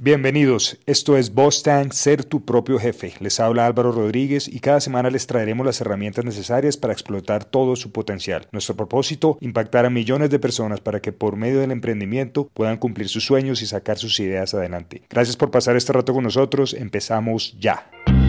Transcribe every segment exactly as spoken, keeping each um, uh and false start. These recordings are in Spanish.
Bienvenidos, esto es Boss Tank, ser tu propio jefe. Les habla Álvaro Rodríguez y cada semana les traeremos las herramientas necesarias para explotar todo su potencial. Nuestro propósito, impactar a millones de personas para que por medio del emprendimiento puedan cumplir sus sueños y sacar sus ideas adelante. Gracias por pasar este rato con nosotros, empezamos ya.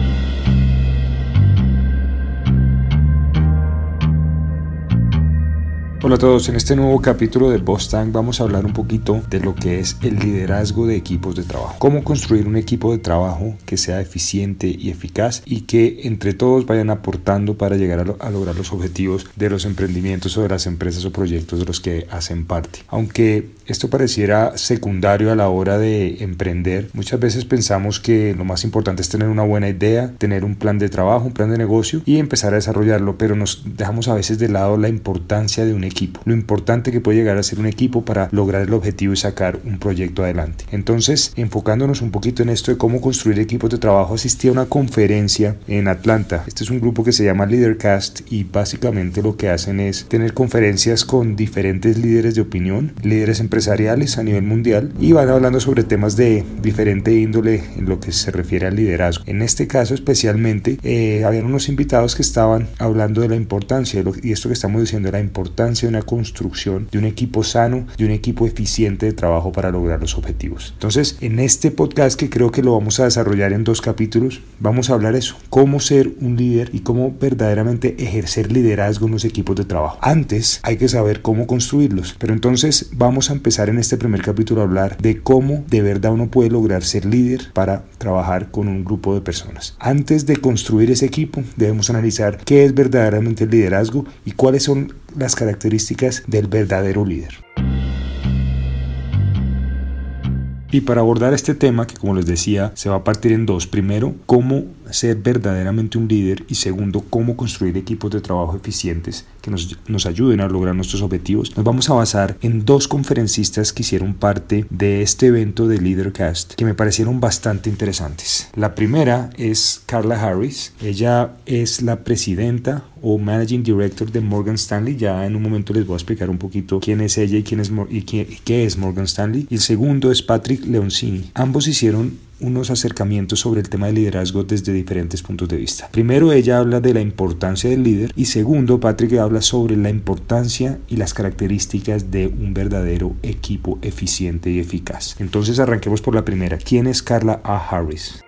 Hola a todos, en este nuevo capítulo de Boss Tank vamos a hablar un poquito de lo que es el liderazgo de equipos de trabajo. Cómo construir un equipo de trabajo que sea eficiente y eficaz y que entre todos vayan aportando para llegar a, lo, a lograr los objetivos de los emprendimientos o de las empresas o proyectos de los que hacen parte. Aunque esto pareciera secundario a la hora de emprender, muchas veces pensamos que lo más importante es tener una buena idea, tener un plan de trabajo, un plan de negocio y empezar a desarrollarlo, pero nos dejamos a veces de lado la importancia de un equipo. Equipo, lo importante que puede llegar a ser un equipo para lograr el objetivo y sacar un proyecto adelante. Entonces, enfocándonos un poquito en esto de cómo construir equipos de trabajo, asistí a una conferencia en Atlanta. Este es un grupo que se llama Leadercast y básicamente lo que hacen es tener conferencias con diferentes líderes de opinión, líderes empresariales a nivel mundial y van hablando sobre temas de diferente índole en lo que se refiere al liderazgo. En este caso especialmente, eh, habían unos invitados que estaban hablando de la importancia de lo, y esto que estamos diciendo, la importancia de una construcción de un equipo sano, de un equipo eficiente de trabajo para lograr los objetivos. Entonces, en este podcast, que creo que lo vamos a desarrollar en dos capítulos, vamos a hablar eso, cómo ser un líder y cómo verdaderamente ejercer liderazgo en los equipos de trabajo. Antes hay que saber cómo construirlos, pero entonces vamos a empezar en este primer capítulo a hablar de cómo de verdad uno puede lograr ser líder para trabajar con un grupo de personas. Antes de construir ese equipo, debemos analizar qué es verdaderamente el liderazgo y cuáles son las características del verdadero líder. Y para abordar este tema, que como les decía, se va a partir en dos. Primero, cómo ser verdaderamente un líder y segundo, cómo construir equipos de trabajo eficientes que nos, nos ayuden a lograr nuestros objetivos. Nos vamos a basar en dos conferencistas que hicieron parte de este evento de Leadercast que me parecieron bastante interesantes. La primera es Carla Harris. Ella es la presidenta o Managing Director de Morgan Stanley. Ya en un momento les voy a explicar un poquito quién es ella y, quién es, y, quién, y qué es Morgan Stanley. Y el segundo es Patrick Leoncini. Ambos hicieron unos acercamientos sobre el tema de liderazgo desde diferentes puntos de vista. Primero, ella habla de la importancia del líder y segundo, Patrick habla sobre la importancia y las características de un verdadero equipo eficiente y eficaz. Entonces arranquemos por la primera. ¿Quién es Carla A. Harris?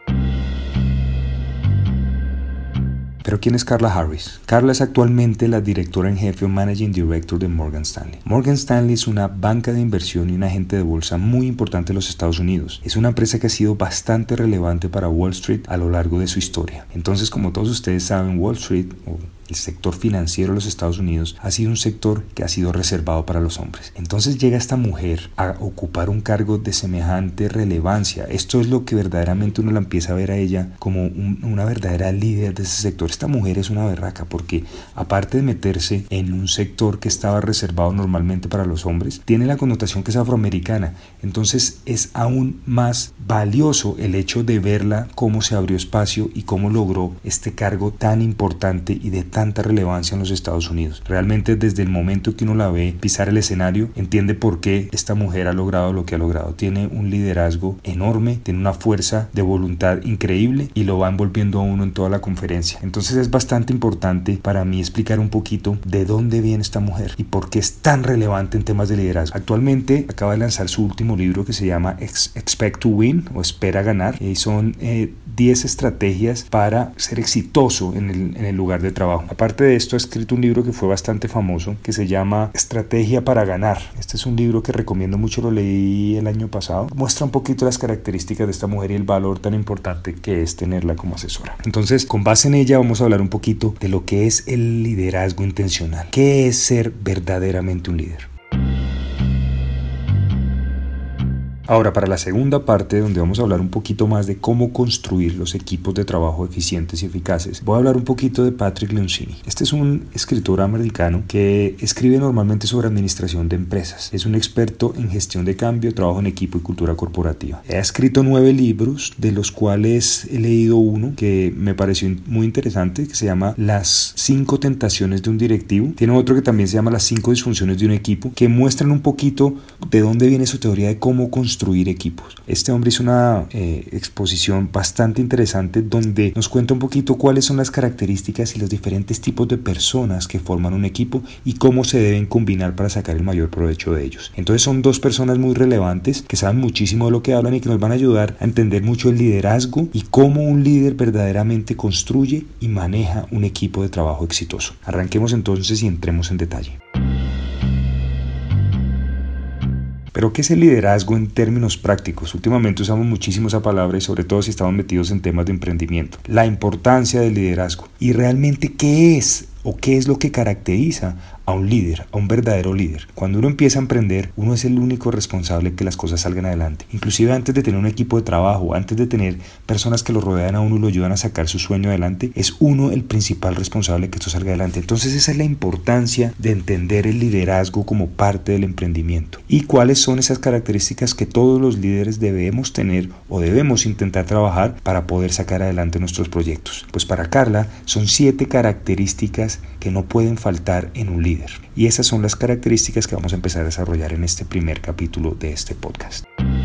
¿Pero quién es Carla Harris? Carla es actualmente la directora en jefe o Managing Director de Morgan Stanley. Morgan Stanley es una banca de inversión y un agente de bolsa muy importante en los Estados Unidos. Es una empresa que ha sido bastante relevante para Wall Street a lo largo de su historia. Entonces, como todos ustedes saben, Wall Street o el sector financiero de los Estados Unidos ha sido un sector que ha sido reservado para los hombres. Entonces llega esta mujer a ocupar un cargo de semejante relevancia. Esto es lo que verdaderamente uno la empieza a ver a ella como un, una verdadera líder de ese sector. Esta mujer es una berraca porque aparte de meterse en un sector que estaba reservado normalmente para los hombres, tiene la connotación que es afroamericana. Entonces es aún más valioso el hecho de verla cómo se abrió espacio y cómo logró este cargo tan importante y de tanta relevancia en los Estados Unidos. Realmente desde el momento que uno la ve pisar el escenario, entiende por qué esta mujer ha logrado lo que ha logrado. Tiene un liderazgo enorme, tiene una fuerza de voluntad increíble y lo va envolviendo a uno en toda la conferencia. Entonces es bastante importante para mí explicar un poquito de dónde viene esta mujer y por qué es tan relevante en temas de liderazgo. Actualmente acaba de lanzar su último libro que se llama Expect to Win o Espera Ganar y son eh, diez estrategias para ser exitoso en el, en el lugar de trabajo. Aparte de esto, ha escrito un libro que fue bastante famoso que se llama Estrategia para Ganar. Este es un libro que recomiendo mucho, lo leí el año pasado. Muestra un poquito las características de esta mujer y el valor tan importante que es tenerla como asesora. Entonces, con base en ella vamos a hablar un poquito de lo que es el liderazgo intencional. ¿Qué es ser verdaderamente un líder? Ahora, para la segunda parte, donde vamos a hablar un poquito más de cómo construir los equipos de trabajo eficientes y eficaces, voy a hablar un poquito de Patrick Leoncini. Este es un escritor americano que escribe normalmente sobre administración de empresas. Es un experto en gestión de cambio, trabajo en equipo y cultura corporativa. Ha escrito nueve libros, de los cuales he leído uno que me pareció muy interesante, que se llama Las cinco tentaciones de un directivo. Tiene otro que también se llama Las cinco disfunciones de un equipo, que muestran un poquito de dónde viene su teoría de cómo construir construir equipos. Este hombre hizo una eh, exposición bastante interesante donde nos cuenta un poquito cuáles son las características y los diferentes tipos de personas que forman un equipo y cómo se deben combinar para sacar el mayor provecho de ellos. Entonces son dos personas muy relevantes que saben muchísimo de lo que hablan y que nos van a ayudar a entender mucho el liderazgo y cómo un líder verdaderamente construye y maneja un equipo de trabajo exitoso. Arranquemos entonces y entremos en detalle. Pero ¿qué es el liderazgo en términos prácticos? Últimamente usamos muchísimo esa palabra y sobre todo si estamos metidos en temas de emprendimiento. La importancia del liderazgo y realmente qué es o qué es lo que caracteriza a un líder, a un verdadero líder. Cuando uno empieza a emprender, uno es el único responsable de que las cosas salgan adelante. Inclusive antes de tener un equipo de trabajo, antes de tener personas que lo rodean a uno y lo ayudan a sacar su sueño adelante, es uno el principal responsable de que esto salga adelante. Entonces esa es la importancia de entender el liderazgo como parte del emprendimiento. ¿Y cuáles son esas características que todos los líderes debemos tener o debemos intentar trabajar para poder sacar adelante nuestros proyectos? Pues para Carla son siete características que no pueden faltar en un líder. Y esas son las características que vamos a empezar a desarrollar en este primer capítulo de este podcast.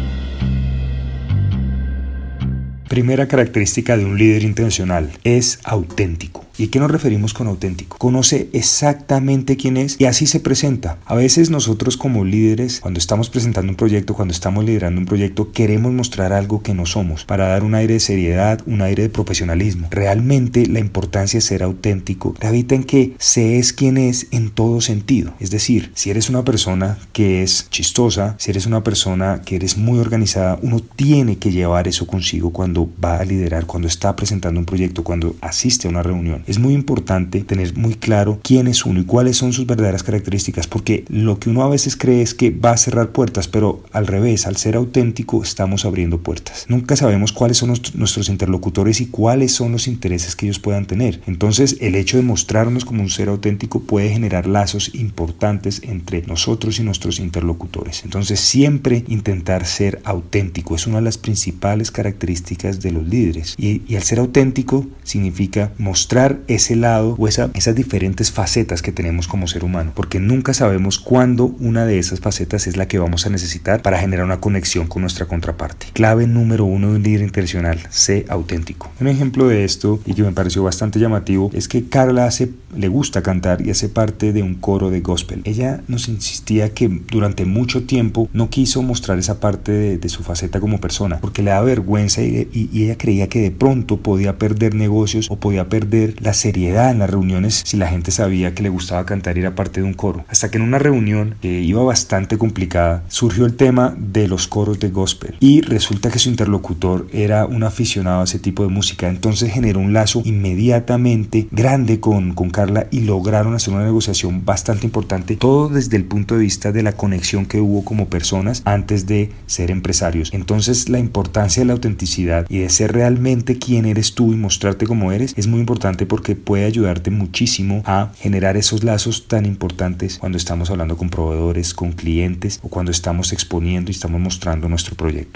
Primera característica de un líder intencional: es auténtico. ¿Y a qué nos referimos con auténtico? Conoce exactamente quién es y así se presenta. A veces nosotros como líderes, cuando estamos presentando un proyecto, cuando estamos liderando un proyecto, queremos mostrar algo que no somos para dar un aire de seriedad, un aire de profesionalismo. Realmente la importancia de ser auténtico radica en que se es quien es en todo sentido. Es decir, si eres una persona que es chistosa, si eres una persona que eres muy organizada, uno tiene que llevar eso consigo cuando va a liderar, cuando está presentando un proyecto, cuando asiste a una reunión. Es muy importante tener muy claro quién es uno y cuáles son sus verdaderas características, porque lo que uno a veces cree es que va a cerrar puertas, pero al revés, al ser auténtico estamos abriendo puertas. Nunca sabemos cuáles son nuestros interlocutores y cuáles son los intereses que ellos puedan tener. Entonces, el hecho de mostrarnos como un ser auténtico puede generar lazos importantes entre nosotros y nuestros interlocutores. Entonces, siempre intentar ser auténtico es una de las principales características de los líderes. Y, y al ser auténtico significa mostrar ese lado o esa, esas diferentes facetas que tenemos como ser humano, porque nunca sabemos cuándo una de esas facetas es la que vamos a necesitar para generar una conexión con nuestra contraparte. Clave número uno de un líder intencional: sé auténtico. Un ejemplo de esto, y que me pareció bastante llamativo, es que Carla hace, le gusta cantar y hace parte de un coro de gospel. Ella nos insistía que durante mucho tiempo no quiso mostrar esa parte de, de su faceta como persona, porque le da vergüenza y, y, y ella creía que de pronto podía perder negocios o podía perder la seriedad en las reuniones si la gente sabía que le gustaba cantar y era parte de un coro. Hasta que en una reunión que iba bastante complicada surgió el tema de los coros de gospel y resulta que su interlocutor era un aficionado a ese tipo de música. Entonces generó un lazo inmediatamente grande con, con Carla y lograron hacer una negociación bastante importante, todo desde el punto de vista de la conexión que hubo como personas antes de ser empresarios. Entonces la importancia de la autenticidad y de ser realmente quién eres tú y mostrarte como eres es muy importante, porque puede ayudarte muchísimo a generar esos lazos tan importantes cuando estamos hablando con proveedores, con clientes o cuando estamos exponiendo y estamos mostrando nuestro proyecto.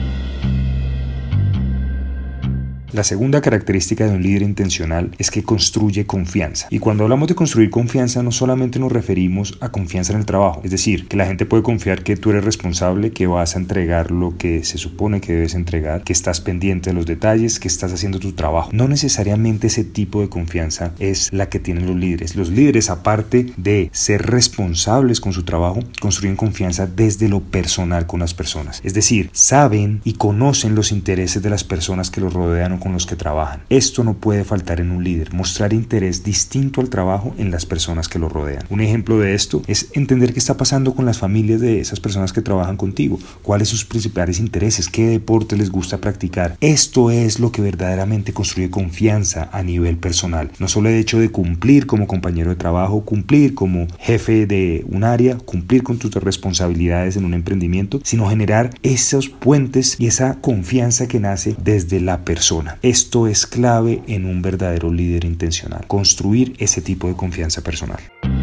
La segunda característica de un líder intencional es que construye confianza. Y cuando hablamos de construir confianza, no solamente nos referimos a confianza en el trabajo. Es decir, que la gente puede confiar que tú eres responsable, que vas a entregar lo que se supone que debes entregar, que estás pendiente de los detalles, que estás haciendo tu trabajo. No necesariamente ese tipo de confianza es la que tienen los líderes. Los líderes, aparte de ser responsables con su trabajo, construyen confianza desde lo personal con las personas. Es decir, saben y conocen los intereses de las personas que los rodean o con los que trabajan. Esto no puede faltar en un líder: mostrar interés distinto al trabajo en las personas que lo rodean. Un ejemplo de esto es entender qué está pasando con las familias de esas personas que trabajan contigo, cuáles son sus principales intereses, qué deporte les gusta practicar. Esto es lo que verdaderamente construye confianza a nivel personal. No solo el hecho de cumplir como compañero de trabajo, cumplir como jefe de un área, cumplir con tus responsabilidades en un emprendimiento, sino generar esos puentes y esa confianza que nace desde la persona. Esto es clave en un verdadero líder intencional: construir ese tipo de confianza personal.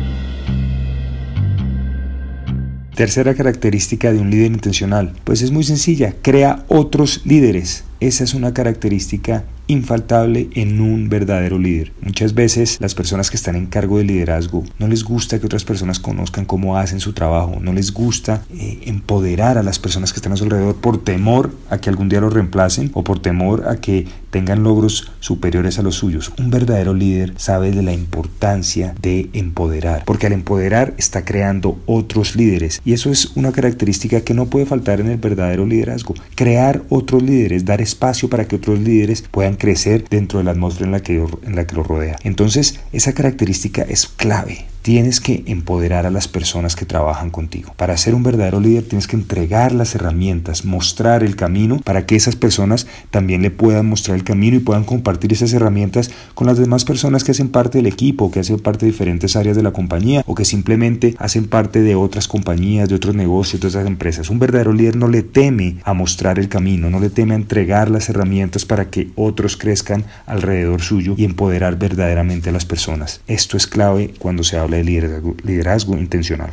Tercera característica de un líder intencional, pues es muy sencilla: crea otros líderes. Esa es una característica infaltable en un verdadero líder. Muchas veces las personas que están en cargo de liderazgo no les gusta que otras personas conozcan cómo hacen su trabajo, no les gusta eh, empoderar a las personas que están a su alrededor por temor a que algún día los reemplacen o por temor a que tengan logros superiores a los suyos. Un verdadero líder sabe de la importancia de empoderar, porque al empoderar está creando otros líderes, y eso es una característica que no puede faltar en el verdadero liderazgo. Crear otros líderes, dar espacio para que otros líderes puedan crecer dentro de la atmósfera en la que, en la que los rodea. Entonces, esa característica es clave. Tienes que empoderar a las personas que trabajan contigo. Para ser un verdadero líder tienes que entregar las herramientas, mostrar el camino para que esas personas también le puedan mostrar el camino y puedan compartir esas herramientas con las demás personas que hacen parte del equipo, que hacen parte de diferentes áreas de la compañía o que simplemente hacen parte de otras compañías, de otros negocios, de otras empresas. Un verdadero líder no le teme a mostrar el camino, no le teme a entregar las herramientas para que otros crezcan alrededor suyo y empoderar verdaderamente a las personas. Esto es clave cuando se habla de liderazgo, liderazgo intencional.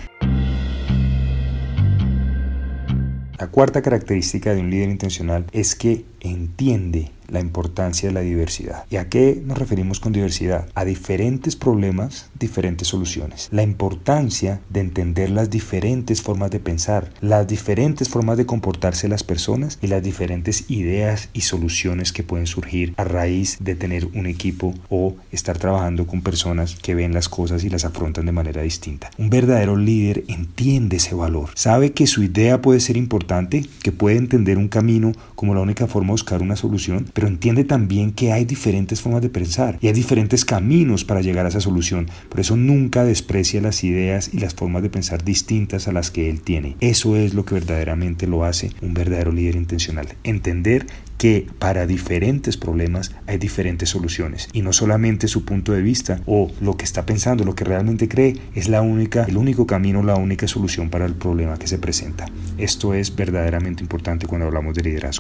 La cuarta característica de un líder intencional es que entiende la importancia de la diversidad. ¿Y a qué nos referimos con diversidad? A diferentes problemas, diferentes soluciones. La importancia de entender las diferentes formas de pensar, las diferentes formas de comportarse de las personas y las diferentes ideas y soluciones que pueden surgir a raíz de tener un equipo o estar trabajando con personas que ven las cosas y las afrontan de manera distinta. Un verdadero líder entiende ese valor. Sabe que su idea puede ser importante, que puede entender un camino como la única forma de buscar una solución, pero entiende también que hay diferentes formas de pensar y hay diferentes caminos para llegar a esa solución. Por eso nunca desprecia las ideas y las formas de pensar distintas a las que él tiene. Eso es lo que verdaderamente lo hace un verdadero líder intencional. Entender que para diferentes problemas hay diferentes soluciones y no solamente su punto de vista o lo que está pensando, lo que realmente cree es la única, el único camino, la única solución para el problema que se presenta. Esto es verdaderamente importante cuando hablamos de liderazgo.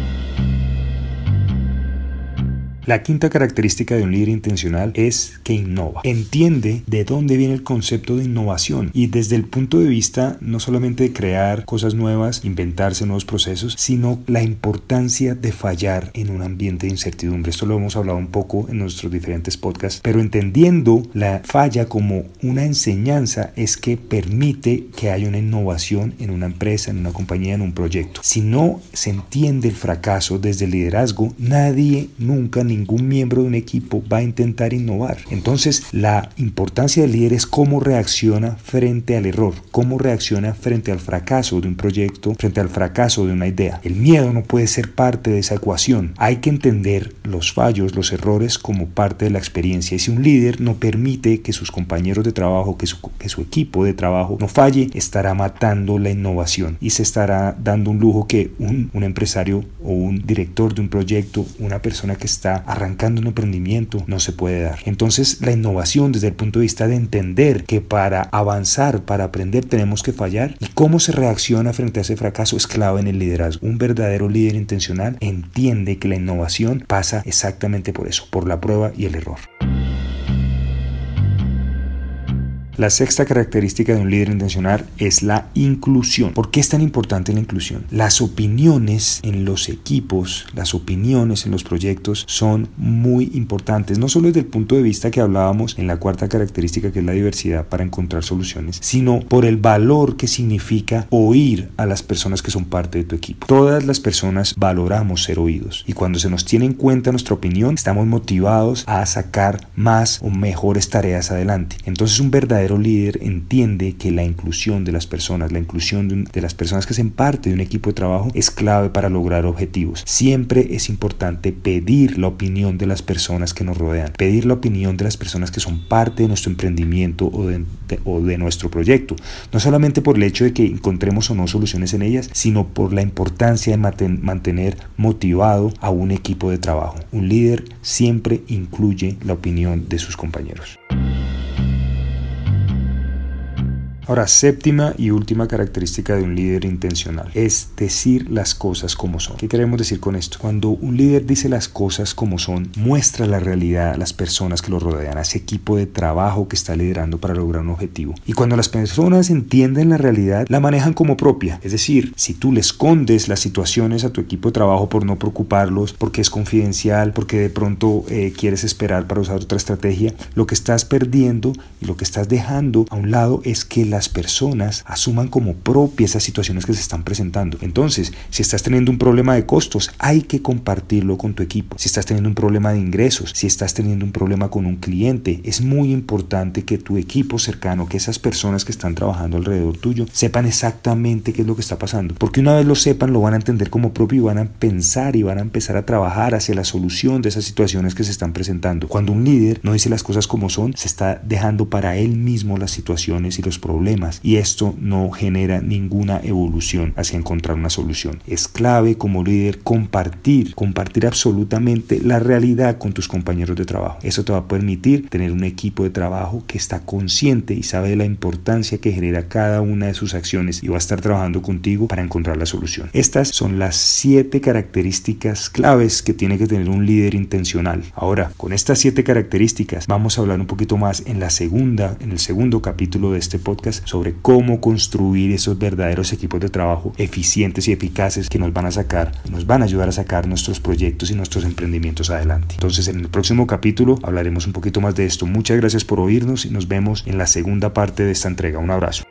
La quinta característica de un líder intencional es que innova. Entiende de dónde viene el concepto de innovación y desde el punto de vista no solamente de crear cosas nuevas, inventarse nuevos procesos, sino la importancia de fallar en un ambiente de incertidumbre. Esto lo hemos hablado un poco en nuestros diferentes podcasts, pero entendiendo la falla como una enseñanza es que permite que haya una innovación en una empresa, en una compañía, en un proyecto. Si no se entiende el fracaso desde el liderazgo, nadie nunca ningún miembro de un equipo va a intentar innovar. Entonces, la importancia del líder es cómo reacciona frente al error, cómo reacciona frente al fracaso de un proyecto, frente al fracaso de una idea. El miedo no puede ser parte de esa ecuación. Hay que entender los fallos, los errores como parte de la experiencia. Y si un líder no permite que sus compañeros de trabajo, que su, que su equipo de trabajo no falle, estará matando la innovación y se estará dando un lujo que un, un empresario o un director de un proyecto, una persona que está arrancando un emprendimiento, no se puede dar. Entonces, la innovación desde el punto de vista de entender que para avanzar, para aprender, tenemos que fallar y cómo se reacciona frente a ese fracaso es clave en el liderazgo. Un verdadero líder intencional entiende que la innovación pasa exactamente por eso, por la prueba y el error. La sexta característica de un líder intencional es la inclusión. ¿Por qué es tan importante la inclusión? Las opiniones en los equipos, las opiniones en los proyectos son muy importantes, no solo desde el punto de vista que hablábamos en la cuarta característica, que es la diversidad para encontrar soluciones, sino por el valor que significa oír a las personas que son parte de tu equipo. Todas las personas valoramos ser oídos y cuando se nos tiene en cuenta nuestra opinión, estamos motivados a sacar más o mejores tareas adelante. Entonces, un verdadero líder entiende que la inclusión de las personas, la inclusión de, un, de las personas que hacen parte de un equipo de trabajo es clave para lograr objetivos. Siempre es importante pedir la opinión de las personas que nos rodean, pedir la opinión de las personas que son parte de nuestro emprendimiento o de, de, o de nuestro proyecto, no solamente por el hecho de que encontremos o no soluciones en ellas, sino por la importancia de maten, mantener motivado a un equipo de trabajo. Un líder siempre incluye la opinión de sus compañeros. Ahora, séptima y última característica de un líder intencional es decir las cosas como son. ¿Qué queremos decir con esto? Cuando un líder dice las cosas como son, muestra la realidad a las personas que lo rodean, a ese equipo de trabajo que está liderando para lograr un objetivo. Y cuando las personas entienden la realidad, la manejan como propia. Es decir, si tú le escondes las situaciones a tu equipo de trabajo por no preocuparlos, porque es confidencial, porque de pronto eh, quieres esperar para usar otra estrategia, lo que estás perdiendo y lo que estás dejando a un lado es que las personas asuman como propias esas situaciones que se están presentando. Entonces, si estás teniendo un problema de costos, hay que compartirlo con tu equipo. Si estás teniendo un problema de ingresos, si estás teniendo un problema con un cliente, es muy importante que tu equipo cercano, que esas personas que están trabajando alrededor tuyo, sepan exactamente qué es lo que está pasando. Porque una vez lo sepan, lo van a entender como propio y van a pensar y van a empezar a trabajar hacia la solución de esas situaciones que se están presentando. Cuando un líder no dice las cosas como son, se está dejando para él mismo las situaciones y los problemas, y esto no genera ninguna evolución hacia encontrar una solución. Es clave como líder compartir, compartir absolutamente la realidad con tus compañeros de trabajo. Eso te va a permitir tener un equipo de trabajo que está consciente y sabe de la importancia que genera cada una de sus acciones y va a estar trabajando contigo para encontrar la solución. Estas son las siete características claves que tiene que tener un líder intencional. Ahora, con estas siete características vamos a hablar un poquito más en la segunda, en el segundo capítulo de este podcast sobre cómo construir esos verdaderos equipos de trabajo eficientes y eficaces que nos van a sacar, nos van a ayudar a sacar nuestros proyectos y nuestros emprendimientos adelante. Entonces, en el próximo capítulo hablaremos un poquito más de esto. Muchas gracias por oírnos y nos vemos en la segunda parte de esta entrega. Un abrazo.